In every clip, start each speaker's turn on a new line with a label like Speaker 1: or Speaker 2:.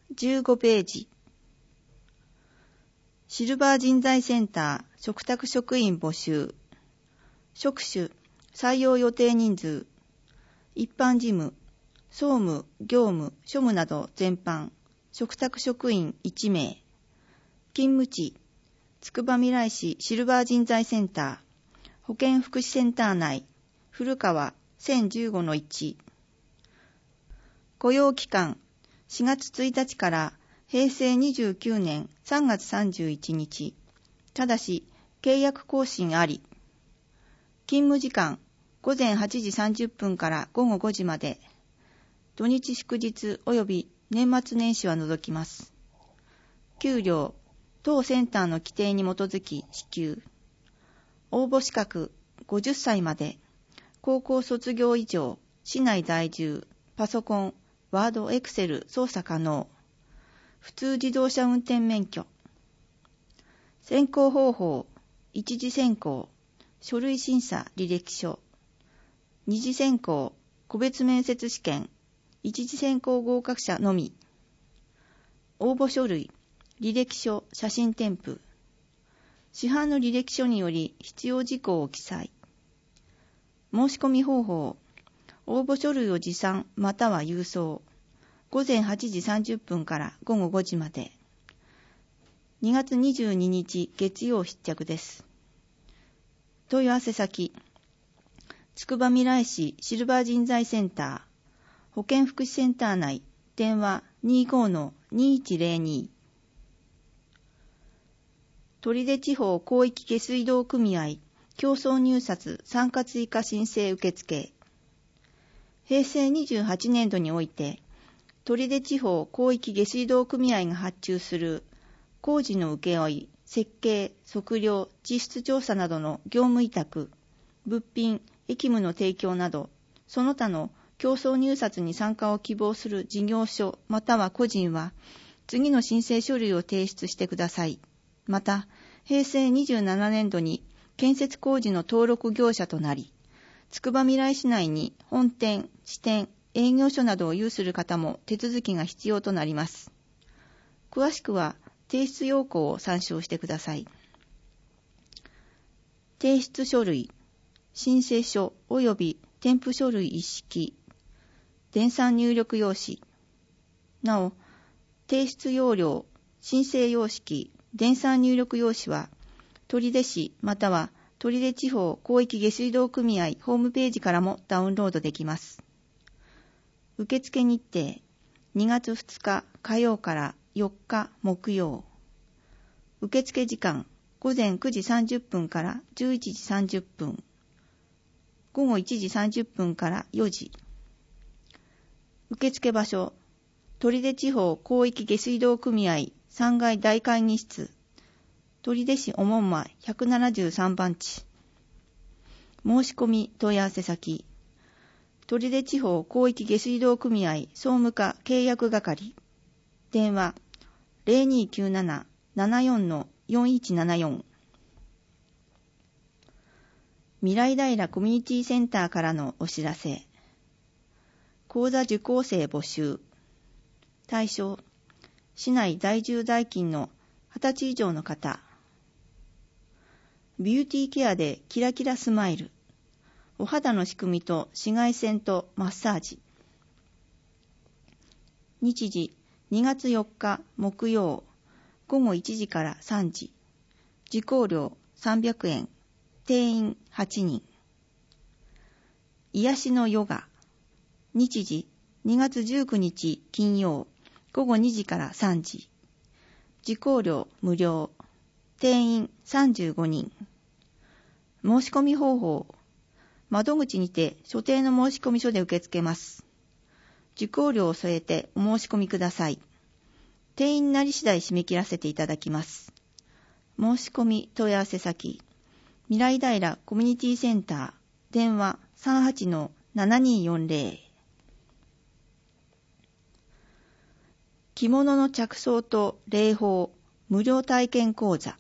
Speaker 1: 15ページ。シルバー人材センター嘱託職員募集。職種、採用予定人数、一般事務、総務、業務、庶務など全般、嘱託職員1名。勤務地、つくばみらい市シルバー人材センター、保健福祉センター内、古川 1015-1。雇用期間、4月1日から平成29年3月31日。ただし、契約更新あり。勤務時間、午前8時30分から午後5時まで。土日祝日及び年末年始は除きます。給料、当センターの規定に基づき支給。応募資格、50歳まで。高校卒業以上、市内在住、パソコン、ワード、エクセル操作可能。普通自動車運転免許。選考方法、一次選考、書類審査履歴書。二次選考、個別面接試験、一次選考合格者のみ。応募書類、履歴書、写真添付。市販の履歴書により必要事項を記載。申し込み方法、応募書類を持参または郵送。午前8時30分から午後5時まで。2月22日月曜必着です。問い合わせ先、つくばみらい市シルバー人材センター、保健福祉センター内、電話 25-2102。取手地方広域下水道組合競争入札参加追加申請受付。平成28年度において、取手地方広域下水道組合が発注する工事の請負、設計、測量、地質調査などの業務委託、物品、役務の提供など、その他の競争入札に参加を希望する事業所または個人は、次の申請書類を提出してください。また、平成27年度に建設工事の登録業者となり、つくばみらい市内に本店、支店、営業所などを有する方も手続きが必要となります。詳しくは提出要項を参照してください。提出書類、申請書及び添付書類一式、電算入力用紙。なお、提出要領、申請様式、電算入力用紙は、取手市または取手地方広域下水道組合ホームページからもダウンロードできます。受付日程、2月2日火曜から4日木曜。受付時間、午前9時30分から11時30分。午後1時30分から4時。受付場所、取手地方広域下水道組合3階大会議室、取手市おもんま173番地。申し込み問い合わせ先、取手地方広域下水道組合総務課契約係。電話 0297-74-4174。未来平コミュニティセンターからのお知らせ。講座受講生募集。対象、市内在住在勤の20歳以上の方。ビューティーケアでキラキラスマイル。お肌の仕組みと紫外線とマッサージ。日時2月4日木曜午後1時から3時。受講料300円。定員8人。癒しのヨガ。日時2月19日金曜午後2時から3時。受講料無料。定員35人。申し込み方法。窓口にて所定の申込書で受け付けます。受講料を添えてお申し込みください。定員になり次第締め切らせていただきます。申し込み問い合わせ先、未来平コミュニティセンター、電話 38-7240。着物の着想と礼法無料体験講座。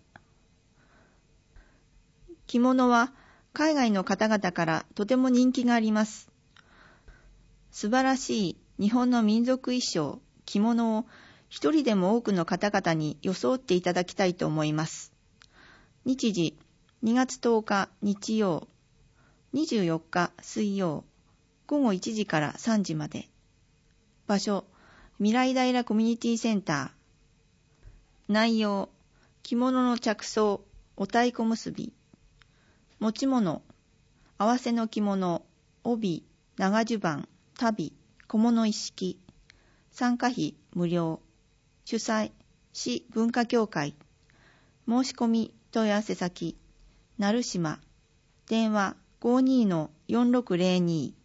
Speaker 1: 着物は海外の方々からとても人気があります。素晴らしい日本の民族衣装、着物を一人でも多くの方々に装っていただきたいと思います。日時、2月10日日曜、24日水曜、午後1時から3時まで。場所、未来平コミュニティセンター。内容、着物の着想、お太鼓結び。持ち物、合わせの着物、帯、長襦袢、足袋、小物一式。参加費無料。主催、市文化協会。申し込み問い合わせ先、成島。電話 52-4602。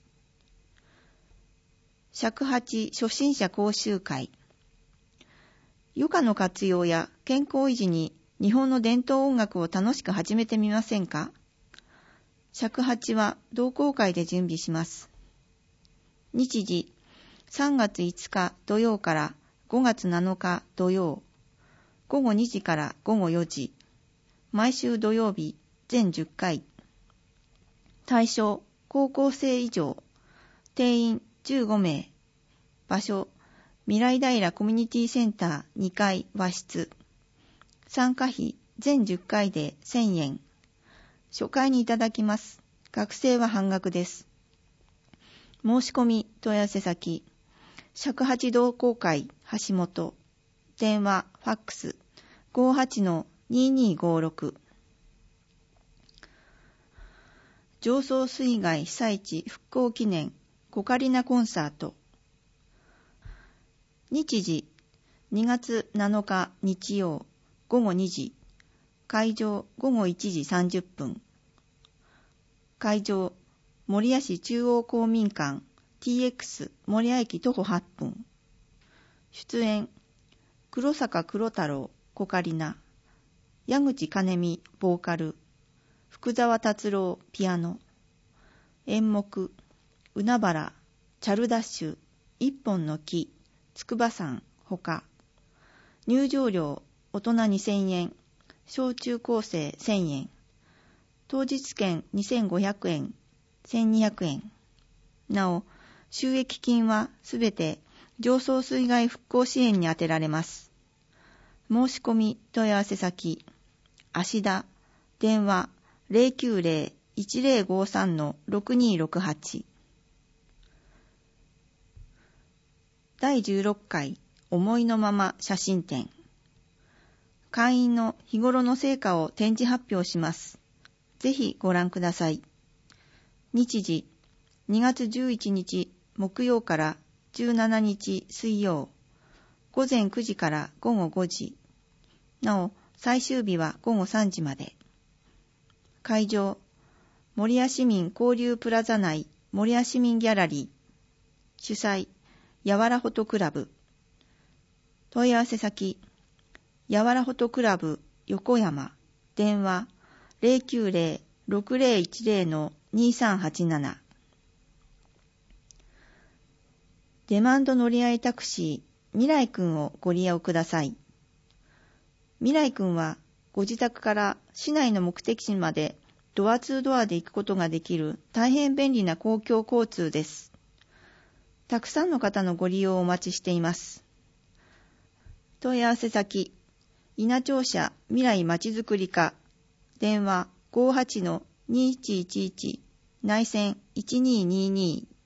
Speaker 1: 尺八初心者講習会。余暇の活用や健康維持に日本の伝統音楽を楽しく始めてみませんか？尺八は同好会で準備します。日時、3月5日土曜から5月7日土曜、午後2時から午後4時、毎週土曜日全10回。対象、高校生以上、定員15名。場所、未来平コミュニティセンター2階和室。参加費全10回で1000円。初回にいただきます。学生は半額です。申し込み問い合わせ先、尺八同好会橋本。電話、ファックス 58-2256。常総水害被災地復興記念コカリナコンサート。日時、2月7日日曜午後2時。会場午後1時30分。会場、守谷市中央公民館 TX 守谷駅徒歩8分。出演、黒坂黒太郎コカリナ、矢口金美ボーカル、福沢達郎ピアノ。演目、海原、チャルダッシュ、一本の木、筑波山ほか。入場料、大人2000円、小中高生1000円。当日券2500円、1200円。なお、収益金はすべて常総水害復興支援に充てられます。申し込み問い合わせ先、芦田、電話 090-1053-6268。第16回思いのまま写真展。会員の日頃の成果を展示発表します。ぜひご覧ください。日時、2月11日木曜から17日水曜、午前9時から午後5時。なお、最終日は午後3時まで。会場、守谷市民交流プラザ内守谷市民ギャラリー。主催、やわらほとクラブ。問い合わせ先、やわらほとクラブ横山。電話、090-6010-2387。デマンド乗り合いタクシー未来くんをご利用ください。未来くんはご自宅から市内の目的地までドアツードアで行くことができる大変便利な公共交通です。たくさんの方のご利用をお待ちしています。問い合わせ先、稲庁舎未来まちづくり課。電話 58-2111 内線1222